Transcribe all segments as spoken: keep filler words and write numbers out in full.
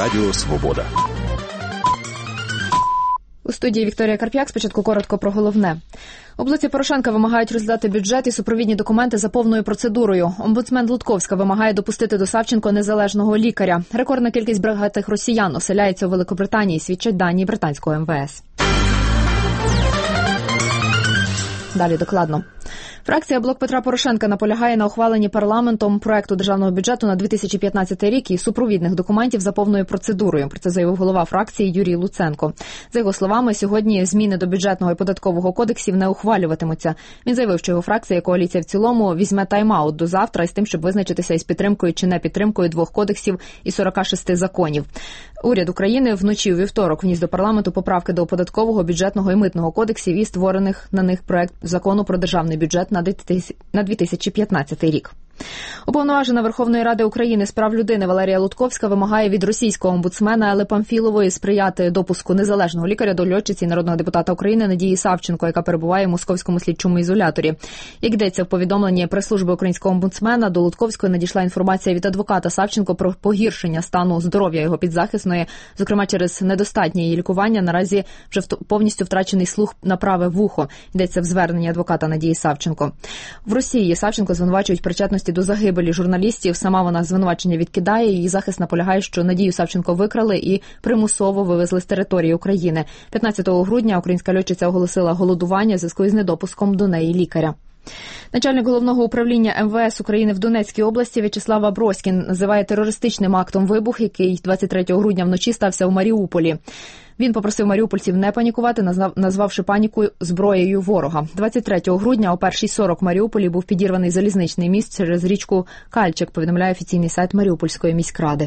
Радіо Свобода. У студії Вікторія Карп'як. Спочатку коротко про головне. У блоці Порошенка вимагають розглядати бюджет і супровідні документи за повною процедурою. Омбудсмен Лутковська вимагає допустити до Савченко незалежного лікаря. Рекордна кількість багатих росіян оселяється у Великобританії, свідчать дані британського ем ве ес. Далі докладно. Фракція «Блок Петра Порошенка» наполягає на ухваленні парламентом проекту державного бюджету на дві тисячі п'ятнадцятий рік і супровідних документів за повною процедурою. Про це заявив голова фракції Юрій Луценко. За його словами, сьогодні зміни до бюджетного і податкового кодексів не ухвалюватимуться. Він заявив, що його фракція і коаліція в цілому візьме тайм-аут до завтра із тим, щоб визначитися із підтримкою чи не підтримкою двох кодексів і сорока шести законів. Уряд України вночі у вівторок вніс до парламенту поправки до податкового, бюджетного і митного кодексів і створених на них проект закону про державний бюджет на дві тисячі п'ятнадцятий рік. Уповноважена Верховної Ради України з прав людини Валерія Лутковська вимагає від російського омбудсмена Елли Памфілової сприяти допуску незалежного лікаря до льотчиці народного депутата України Надії Савченко, яка перебуває в московському слідчому ізоляторі. Як йдеться в повідомленні прес-служби українського омбудсмена, до Лутковської надійшла інформація від адвоката Савченко про погіршення стану здоров'я його підзахисної, зокрема через недостатнє її лікування. Наразі вже повністю втрачений слух на праве вухо. Йдеться в зверненні адвоката Надії Савченко. В Росії Савченко звинувачують причетності до загибелі журналістів. Сама вона звинувачення відкидає. Її захист наполягає, що Надію Савченко викрали і примусово вивезли з території України. п'ятнадцятого грудня українська льотчиця оголосила голодування в зв'язку із недопуском до неї лікаря. Начальник головного управління ем ве ес України в Донецькій області В'ячеслав Аброськін називає терористичним актом вибух, який двадцять третього грудня вночі стався в Маріуполі. Він попросив маріупольців не панікувати, назвавши паніку зброєю ворога. двадцять третього грудня о першій сорок в Маріуполі був підірваний залізничний міст через річку Кальчик, повідомляє офіційний сайт Маріупольської міськради.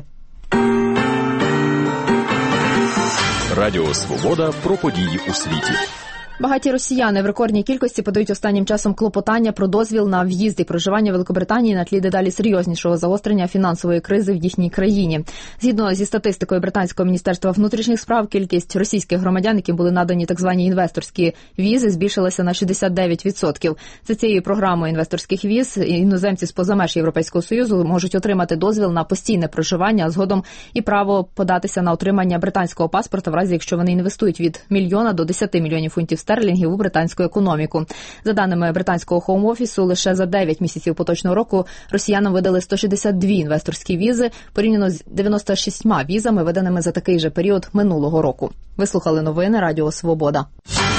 Радіо Свобода про події у світі. Багаті росіяни в рекордній кількості подають останнім часом клопотання про дозвіл на в'їзд і проживання в Великобританії на тлі дедалі серйознішого загострення фінансової кризи в їхній країні. Згідно зі статистикою Британського міністерства внутрішніх справ, кількість російських громадян, яким були надані так звані інвесторські візи, збільшилася на шістдесят дев'ять відсотків. За цією програмою інвесторських віз іноземці з-поза меж Європейського Союзу можуть отримати дозвіл на постійне проживання, а згодом і право податися на отримання британського паспорта в разі, якщо вони інвестують від мільйона до десяти мільйонів фунтів стерлінгів у британську економіку. За даними британського хоум-офісу, лише за дев'ять місяців поточного року росіянам видали сто шістдесят дві інвесторські візи, порівняно з дев'яноста шістьма візами, виданими за такий же період минулого року. Ви слухали новини Радіо Свобода.